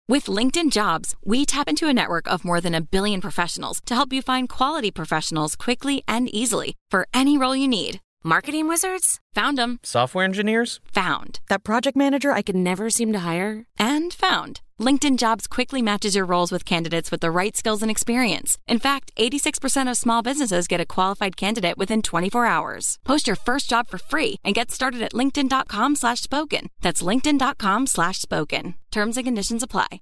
With LinkedIn Jobs, we tap into a network of more than 1 billion professionals to help you find quality professionals quickly and easily for any role you need. Marketing wizards? Found them. Software engineers? Found. That project manager I could never seem to hire? And found. LinkedIn Jobs quickly matches your roles with candidates with the right skills and experience. In fact, 86% of small businesses get a qualified candidate within 24 hours. Post your first job for free and get started at linkedin.com/spoken. That's linkedin.com/spoken. Terms and conditions apply.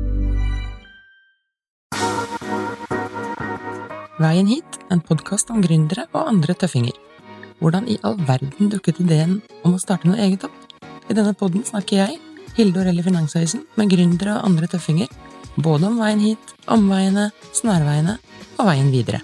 Veien hit, en podcast om gründere og andre tøffinger. Hvordan I all verden dukket ideen om å starte noe eget opp? I denne podden snakker jeg, Hilde Orell I Finansavisen, med gründere og andre tøffinger, både om veien hit, omveiene, snarveiene og veien videre.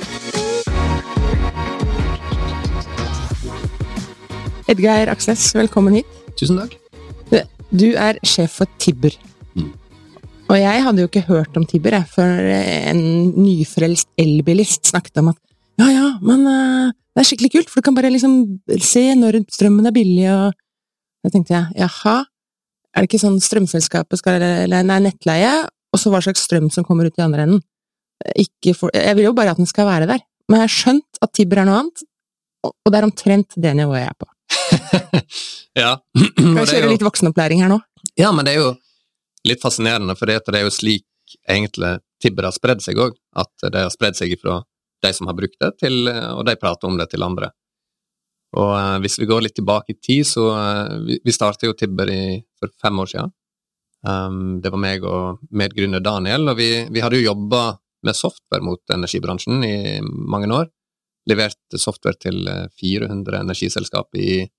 Edgeir Aksnes, velkommen hit. Tusen takk. Du sjef for Tibber. Og jeg hadde jo ikke hørt om Tibber, før en nyfrelst elbilist snakket om at men det skikkelig kult, for du kan bare liksom se når strømmen billig, og da tenkte jeg, jaha, det ikke sånn strømselskapet nettleie, og så hva slags strøm som kommer ut I andre enden? Jeg vil jo bare at den skal være der, men jeg har skjønt at Tibber noe annet, og det omtrent det nivået jeg på. Ja. Kan vi kjøre litt voksenopplæring her nå? Ja, men det jo litt fascinerende, for det jo slik egentlig Tibber har spredd seg også, at det har spredd seg fra de som har brukt det, og de prater om det til andre. Og hvis vi går litt tilbake I tid, så vi startet jo Tibber for 5 år siden. Det var meg og medgrunner Daniel, og vi hadde jo jobbet med software mot energibransjen I mange år, levert software til 400 energiselskap I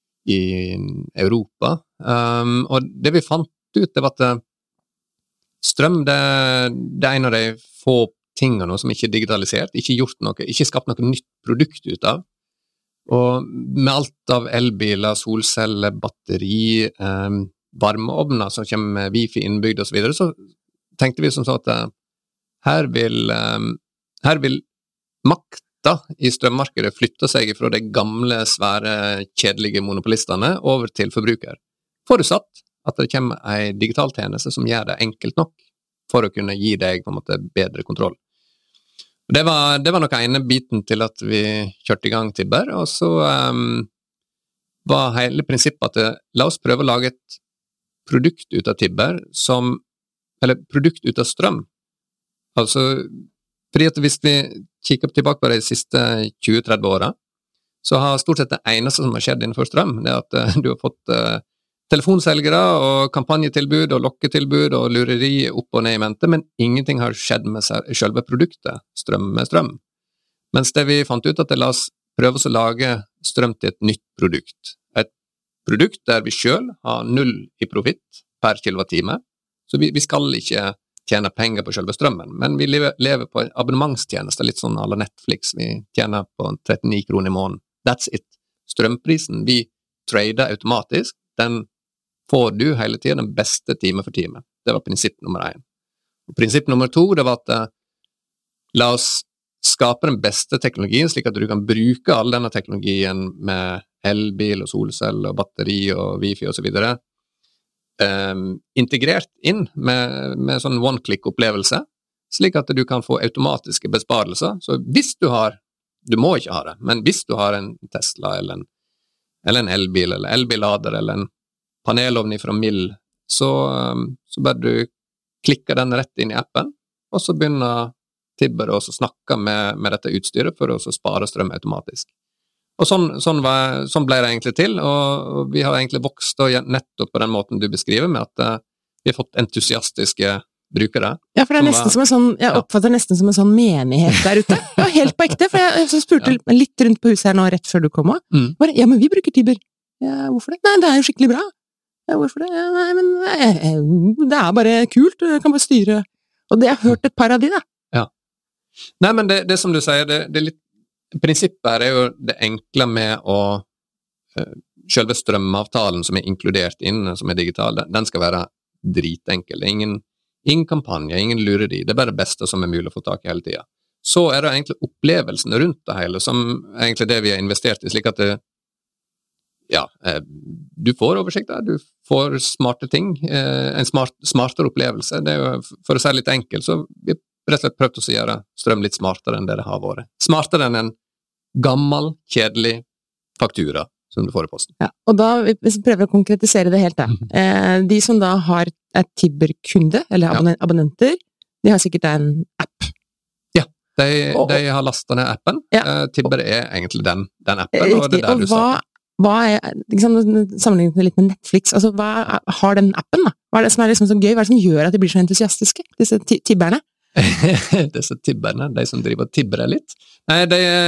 Europa. Og det vi fant ut, det var at strøm, det en av de få tingene som ikke digitalisert, ikke gjort noe, ikke skapt noe nytt produkt ut av. Og med alt av elbiler, solceller, batteri, varmeovner som kommer med Wi-Fi innbygd og så videre, så tenkte vi som så at her vil makta I strømmarkedet flytte seg fra de gamle, svære, kjedelige monopolistene over til forbruker. Forutsatt at det kommer en digital tjeneste som gjør det enkelt nok for å kunne gi deg på en måte bedre kontroll. Det var nok ene biten til at vi kjørte I gang Tibber, og så var hele prinsippet at la oss prøve å lage et produkt ut av Tibber eller produkt ut av strøm. Altså, fordi at hvis vi kikker tilbake på de siste 20-30 årene, så har stort sett det eneste som har skjedd innenfor strøm, det at du har fått telefonselgere og kampanjetilbud og lokketilbud og lureri opp og ned I mente, men ingenting har skjedd med selve produktet, strøm med strøm. Mens det vi fant ut at la oss prøve å lage strøm til et nytt produkt. Et produkt der vi selv har 0 I profitt per kilowattime, så vi skal ikke tjene penger på selve strømmen, men vi lever på en abonnementstjeneste, litt sånn à la Netflix, vi tjener på 39 kroner I måneden. That's it. Strømprisen vi trader automatisk, den får du hele tiden den beste time for time. Det var prinsipp nummer 1. Og prinsipp nummer 2, det var at la oss skape den beste teknologien, slik at du kan bruke all denne teknologien med elbil og solcell og batteri og wifi og så videre, integrert inn med sånn one-click-opplevelse, slik at du kan få automatiske besparelser. Så hvis du må ikke ha det, men hvis du har en Tesla eller en elbil, eller elbillader, eller en panelovn fra Mill, så bare du klikker den rett inn I appen, og så begynner Tibber å snakke med dette utstyret for å spare strøm automatisk. Og sånn ble det egentlig til, og vi har egentlig vokst nettopp på den måten du beskriver, med at vi har fått entusiastiske brukere. Ja, for det nesten som en sånn, jeg oppfatter nesten som en sånn menighet der ute. Ja, helt på ekte, for jeg spurte litt rundt på huset her nå, rett før du kom også. Bare, ja, men vi bruker Tibber. Ja, hvorfor det? Nei, det jo skikkelig bra. Ja, hvorfor det? Ja, nei, men det bare kult, du kan bare styre. Og det har hørt et par av de, da. Ja. Nei, men det som du sier, det litt, prinsippet her jo det enkle med å selve strømavtalen som inkludert inn, som digital, den skal være dritenkel. Det ingen kampanje, ingen lureri, det bare det beste som mulig å få tak I hele tiden. Så det egentlig opplevelsen rundt det hele, som egentlig det vi har investert I, slik at ja, du får oversikt der, du får smarte ting, en smartere opplevelse. Det jo, for å si litt enkelt, så vi rett og slett prøvd å gjøre strøm litt smartere enn det har vært. Smartere enn en gammel, kjedelig faktura som du får i posten. Ja, og da, hvis vi prøver å konkretisere det helt da, de som da har et Tibber-kunde, eller abonnenter, de har sikkert en app. Ja, de har lastet ned appen. Tibber egentlig den appen, riktig, og det der du sa. Hva liksom, sammenlignet litt med Netflix, altså hva har den appen da? Hva det som liksom så gøy? Hva det som gjør at de blir så entusiastiske, disse tibberne? Disse tibberne, de som driver og tibber litt. Nei,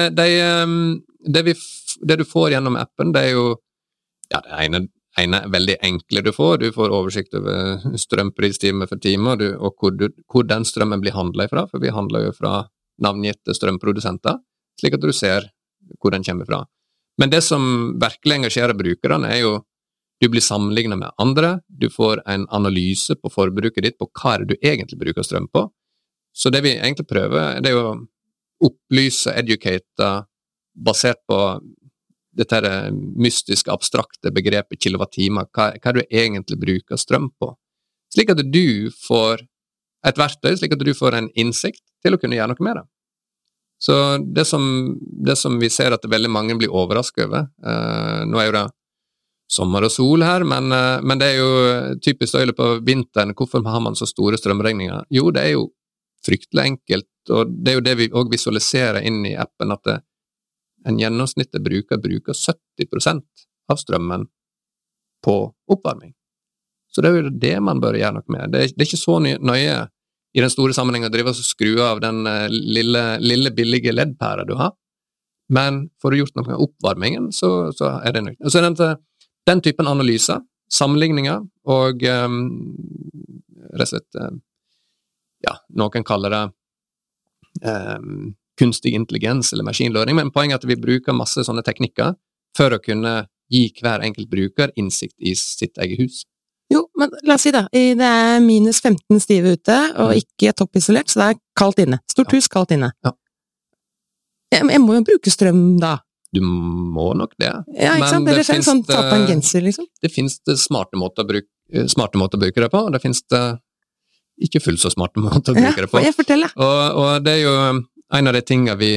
det du får gjennom appen, det jo det ene veldig enkle du får oversikt over strømpris time for time, og hvor den strømmen blir handlet fra, for vi handler jo fra navngitte strømprodusenter, slik at du ser hvor den kommer fra. Men det som virkelig engasjerer brukerne jo, du blir sammenlignet med andre, du får en analyse på forbruket ditt, på hva du egentlig bruker strøm på. Så det vi egentlig prøver, det jo opplyse, educate, basert på dette mystiske, abstrakte begrepet kilowattimer, hva du egentlig bruker strøm på. Slik at du får et verktøy, slik at du får en innsikt til å kunne gjøre noe med det. Så det som vi ser at veldig mange blir overrasket over, nå jo det sommer og sol her, men det jo typisk i løpet av vinteren, hvorfor har man så store strømregninger? Jo, det jo fryktelig enkelt, og det jo det vi også visualiserer inn i appen, at en gjennomsnittlig bruker 70% av strømmen på oppvarming. Så det jo det man bør gjøre noe med. Det ikke så nøye i den store sammenhengen å drive og skru av den lille billige LED-pæra du har, men får du gjort noe med oppvarmingen, så det nødt. Og så den typen analyser, sammenligninger, og rett og slett, noen kaller det kunstig intelligens eller machine learning, men poenget at vi bruker masse sånne teknikker for å kunne gi hver enkelt bruker innsikt i sitt eget hus. Jo, men la oss si da, det minus 15 stive ute, og ikke toppisolert, så det kaldt inne. Stort hus, kaldt inne. Ja. Jeg må jo bruke strøm da. Du må nok det. Ja, ikke sant? Eller sånn ta på en genser, liksom. Det finnes smarte måter å bruke det på, og det finnes ikke fullt så smarte måter å bruke det på. Ja, jeg forteller. Og det jo en av de tingene vi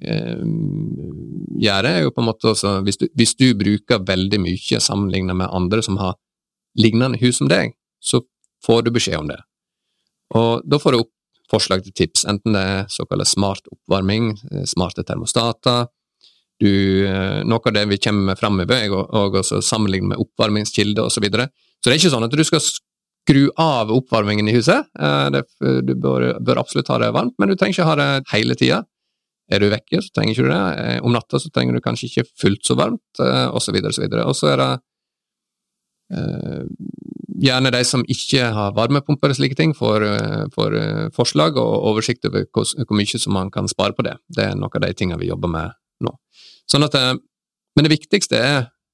gjør, jo på en måte også, hvis du bruker veldig mye sammenlignet med andre som har lignende hus som deg, så får du beskjed om det. Og da får du opp forslag til tips, enten det såkalt smart oppvarming, smarte termostater, noe av det vi kommer frem med, og også sammenligne med oppvarmingskilder og så videre. Så det ikke sånn at du skal skru av oppvarmingen i huset, du bør absolutt ha det varmt, men du trenger ikke ha det hele tiden. Du vekke, så trenger ikke du det. Om natta så trenger du kanskje ikke fullt så varmt, og så videre, og så videre. Og så det gjerne de som ikke har varmepumper og slike ting får forslag og oversikt over hvor mye som man kan spare på det. Det noe av de tingene vi jobber med nå. Sånn at, men det viktigste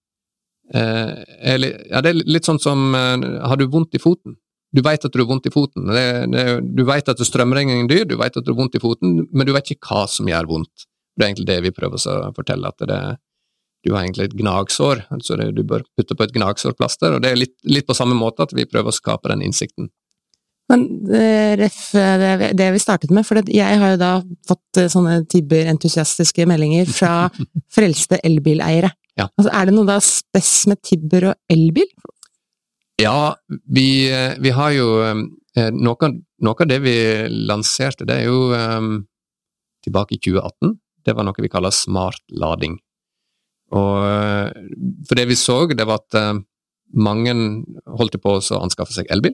det litt sånn som har du vondt i foten? Du vet at du har vondt i foten. Du vet at strømregningen dyr, du vet at du har vondt i foten, men du vet ikke hva som gjør vondt. Det egentlig det vi prøver å fortelle, at du har egentlig et gnagsår, så du bør putte på et gnagsårplaster, og det litt på samme måte at vi prøver å skape den innsikten. Men det vi startet med, for jeg har jo da fått sånne Tibber-entusiastiske meldinger fra frelste elbileiere. Ja. Altså, det noe da spes med Tibber og elbil? Ja, vi har jo noe av det vi lanserte, det jo tilbake i 2018, det var noe vi kaller smart lading. Og for det vi så, det var at mange holdt på å anskaffe seg elbil,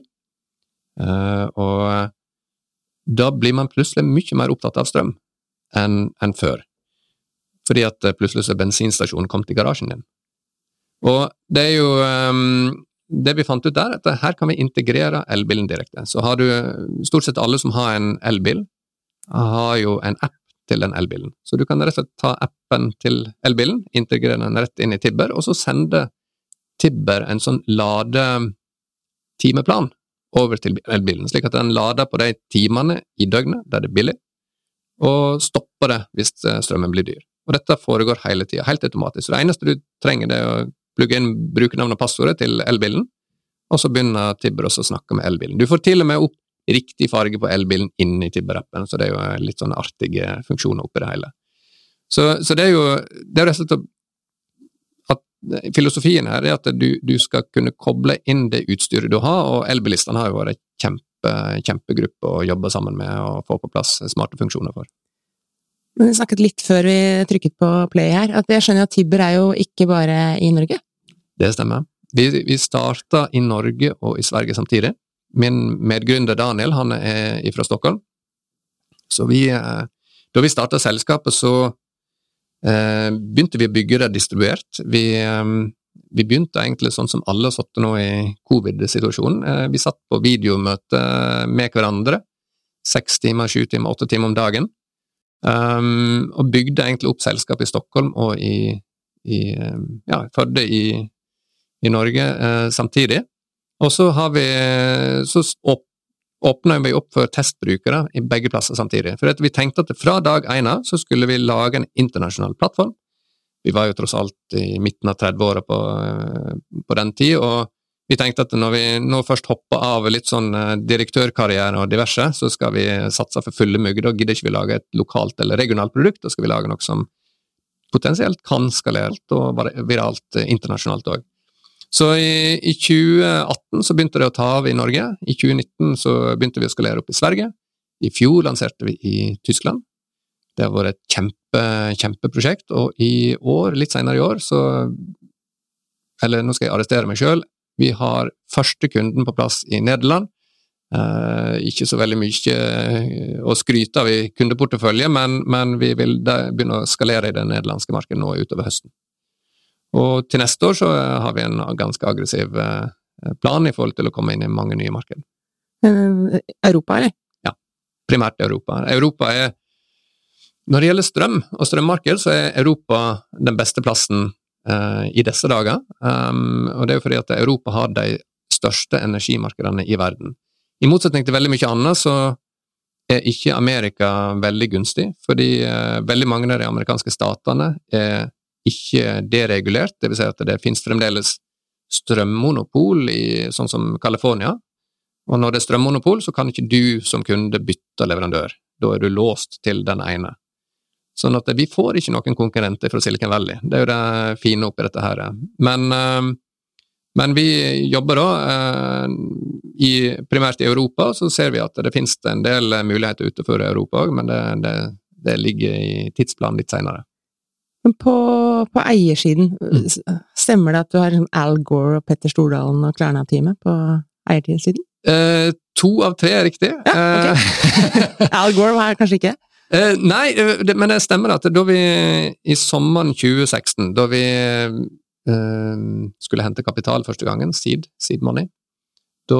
og da blir man plutselig mye mer opptatt av strøm enn før, fordi at plutselig så bensinstasjonen kom til garasjen din. Og det jo det vi fant ut der, at her kan vi integrere elbilen direkte. Så har du stort sett alle som har en elbil, har jo en app til den elbilen. Så du kan rett og slett ta appen til elbilen, integrere den rett inn i Tibber, og så sende Tibber en sånn ladetimeplan over til elbilen, slik at den lader på de timene i døgnet, der det billig, og stopper det hvis strømmen blir dyr. Og dette foregår hele tiden, helt automatisk. Så det eneste du trenger det å plugge inn brukernavn og passordet til elbilen, og så begynner Tibber også å snakke med elbilen. Du får til og med opp riktig farge på elbilen inne i Tibber-appen, så det er jo litt sånne artige funksjoner oppi det hele. Så det er jo rett og slett at filosofien her er at du skal kunne koble inn det utstyret du har, og elbilistene har jo vært kjempegruppe å jobbe sammen med og få på plass smarte funksjoner for. Men vi snakket litt før vi trykket på play her, at jeg skjønner at Tibber er jo ikke bare i Norge. Det stemmer. Vi startet i Norge og i Sverige samtidig. Min medgründer Daniel, han er fra Stockholm. Så da vi startet selskapet, så begynte vi å bygge det distribuert. Vi begynte egentlig sånn som alle satt nå i covid-situasjonen. Vi satt på videomøte med hverandre, 6 timer, 7 timer, 8 timer om dagen, og bygde egentlig opp selskapet i Stockholm og i Førde i Norge samtidig. Og så åpnet vi opp for testbrukere i begge plasser samtidig. For vi tenkte at fra dag 1 så skulle vi lage en internasjonal plattform. Vi var jo tross alt i midten av 30-åra på den tid, og vi tenkte at når vi nå først hopper av litt sånn direktørkarriere og diverse, så skal vi satse for fulle mugg. Da gidder ikke vi lage et lokalt eller regionalt produkt, da skal vi lage noe som potensielt kan skalert og viralt internasjonalt også. Så i 2018 så begynte det å ta av i Norge, i 2019 så begynte vi å skalere opp i Sverige, i fjor lanserte vi i Tyskland. Det har vært et kjempeprosjekt, og i år, litt senere i år, nå skal jeg arrestere meg selv, vi har første kunden på plass i Nederland, ikke så veldig mye å skryte av i kundeportefølje, men vi vil begynne å skalere i det nederlandske markedet nå utover høsten. Og til neste år så har vi en ganske aggressiv plan i forhold til å komme inn i mange nye markeder. Europa, eller? Ja, primært Europa. Når det gjelder strøm og strømmarked, så er Europa den beste plassen i disse dager. Og det er jo fordi at Europa har de største energimarkedene i verden. I motsetning til veldig mye annet, så er ikke Amerika veldig gunstig, fordi veldig mange av de amerikanske statene er ikke deregulert, det vil si at det finnes fremdeles strømmonopol i sånn som California, og når det er strømmonopol så kan ikke du som kunde bytte leverandør, da er du låst til den ene. Sånn at vi får ikke noen konkurrenter fra Silicon Valley, det er jo det fine oppi dette her. Men vi jobber da primært i Europa, så ser vi at det finnes en del muligheter utenfor Europa også, men det ligger i tidsplanen litt senere. Men på eiersiden, stemmer det at du har Al Gore og Petter Stordalen og Klarna-teamet på eiertidssiden? 2 av 3 er riktig. Ja, ok. Al Gore var her kanskje ikke? Nei, men det stemmer at da vi i sommeren 2016, da vi skulle hente kapital første gangen, seed money, da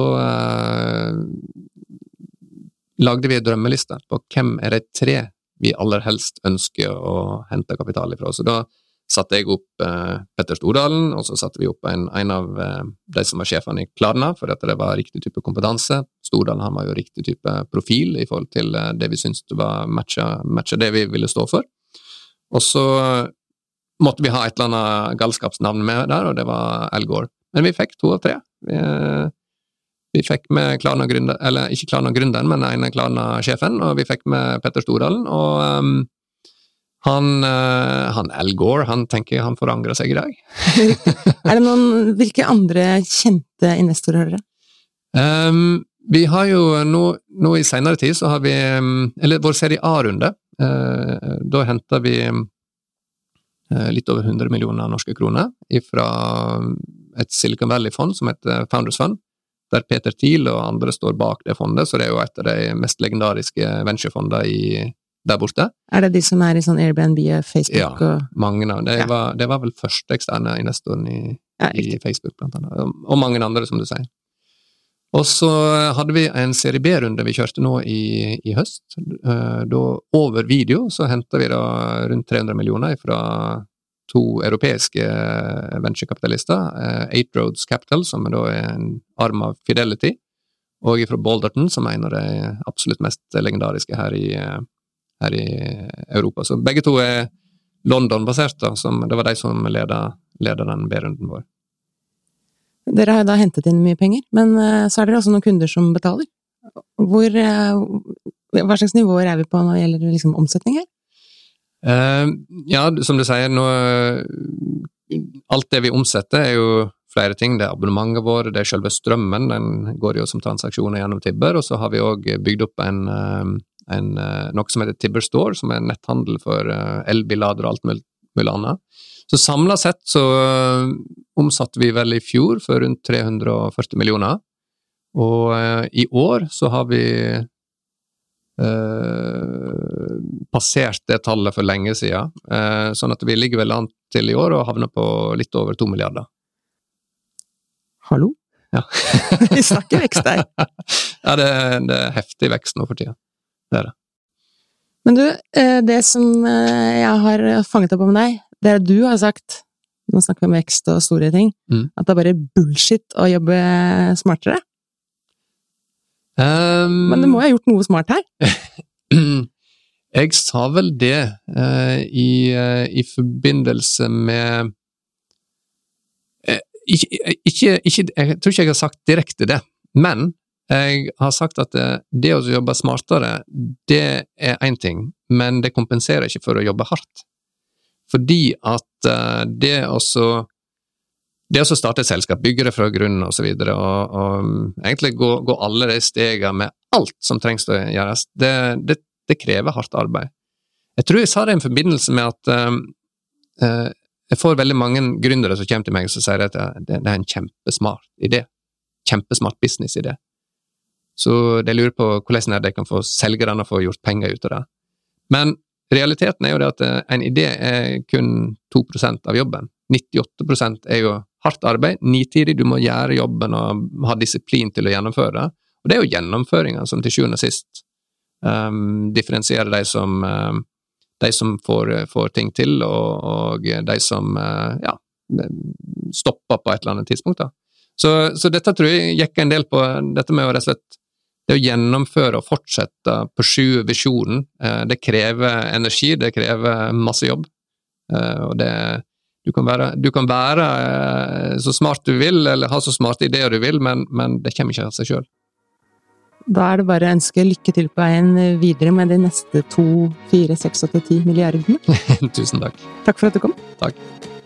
lagde vi en drømmeliste på hvem er de 3 vi aller helst ønsker å hente kapital ifra. Så da satte jeg opp Petter Stordalen, og så satte vi opp en av de som var sjefene i Klarna, for at det var riktig type kompetanse. Stordalen han var jo riktig type profil i forhold til det vi syntes det var matcha det vi ville stå for. Og så måtte vi ha et eller annet galskapsnavn med der, og det var Al Gore. Men vi fikk 2 av 3. Vi fikk med Klarna-gründeren, eller ikke Klarna-gründeren, men en Klarna-sjefen, og vi fikk med Petter Stordalen, og han Al Gore, han tenker han får angre seg i dag. Er det hvilke andre kjente investorer har dere? Vi har jo nå i senere tid så har vi, eller vår serie A-runde, da hentet vi litt over 100 millioner norske kroner fra et Silicon Valley-fond som heter Founders Fund, der Peter Thiel og andre står bak det fondet, så det er jo et av de mest legendariske venturefondene der borte. Er det de som er i sånn Airbnb og Facebook? Ja, mange av dem. Det var vel første eksterne investoren i Facebook, blant annet, og mange andre, som du sier. Og så hadde vi en serie B-runde vi kjørte nå i høst. Da over video så hentet vi da rundt 300 millioner fra 2 europeiske venturekapitalister, 8 Roads Capital, som da er en arm av Fidelity, og fra Balderton, som er en av de absolutt mest legendariske her i Europa. Så begge 2 er London-basert, da, det var de som ledet den B-runden vår. Dere har da hentet inn mye penger, men så er dere også noen kunder som betaler. Hva slags nivåer er vi på når det gjelder liksom omsetning her? Ja, som du sier, alt det vi omsetter er jo flere ting. Det er abonnementet våre, det er selve strømmen, den går jo som transaksjoner gjennom Tibber, og så har vi også bygd opp noe som heter Tibber Store, som er en netthandel for elbillader og alt mulig annet. Så samlet sett så omsatte vi vel i fjor for rundt 340 millioner, og i år så har vi passert det tallet for lenge siden, sånn at vi ligger vel an til i år og havner på litt over 2 milliarder. Hallo? Ja. Vi snakker vekst der. Ja, det er heftig vekst nå for tiden. Det er det. Men du, det som jeg har fanget opp om deg, det er at du har sagt, nå snakker vi om vekst og store ting, at det er bare bullshit å jobbe smartere. Men du må ha gjort noe smart her. Jeg sa vel det i forbindelse med jeg tror ikke jeg har sagt direkte det, men jeg har sagt at det å jobbe smartere, det er en ting, men det kompenserer ikke for å jobbe hardt. Fordi at det å starte et selskap, bygge det fra grunnen og så videre, og egentlig gå alle de stegene med alt som trengs å gjøres, det krever hardt arbeid. Jeg tror jeg sa det i forbindelse med at jeg får veldig mange gründere som kommer til meg og sier at det er en kjempesmart idé, kjempesmart business-idé. Så de lurer på hvordan de kan få selge den og få gjort penger ut av det. Men realiteten er jo det at en idé er kun 2% av jobben. 98% er jo hardt arbeid, nitidig, du må gjøre jobben og ha disiplin til å gjennomføre det. Og det er jo gjennomføringen som til sjuende og sist differensierer de som får ting til, og de som stopper på et eller annet tidspunkt. Da. Så dette tror jeg gikk en del på dette med å rett og slett det å gjennomføre og fortsette på visjonen. Det krever energi, det krever masse jobb, og du kan være så smart du vil, eller ha så smarte ideer du vil, men det kommer ikke av seg selv. Da er det bare å ønske lykke til på veien videre med de neste 2, 4, 6, 8, 10 milliardene. Tusen takk. Takk for at du kom. Takk.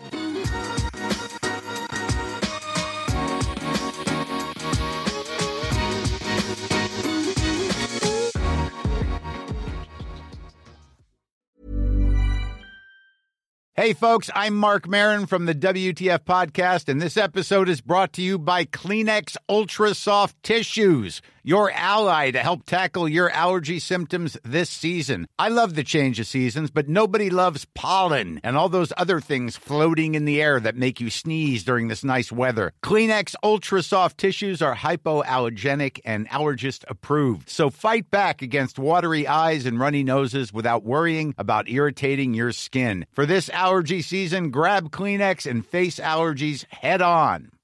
Hey folks, I'm Mark Maron from the WTF Podcast, and this episode is brought to you by Kleenex Ultra Soft Tissues, your ally to help tackle your allergy symptoms this season. I love the change of seasons, but nobody loves pollen and all those other things floating in the air that make you sneeze during this nice weather. Kleenex Ultra Soft Tissues are hypoallergenic and allergist approved, so fight back against watery eyes and runny noses without worrying about irritating your skin. For this allergy season, grab Kleenex and face allergies head on.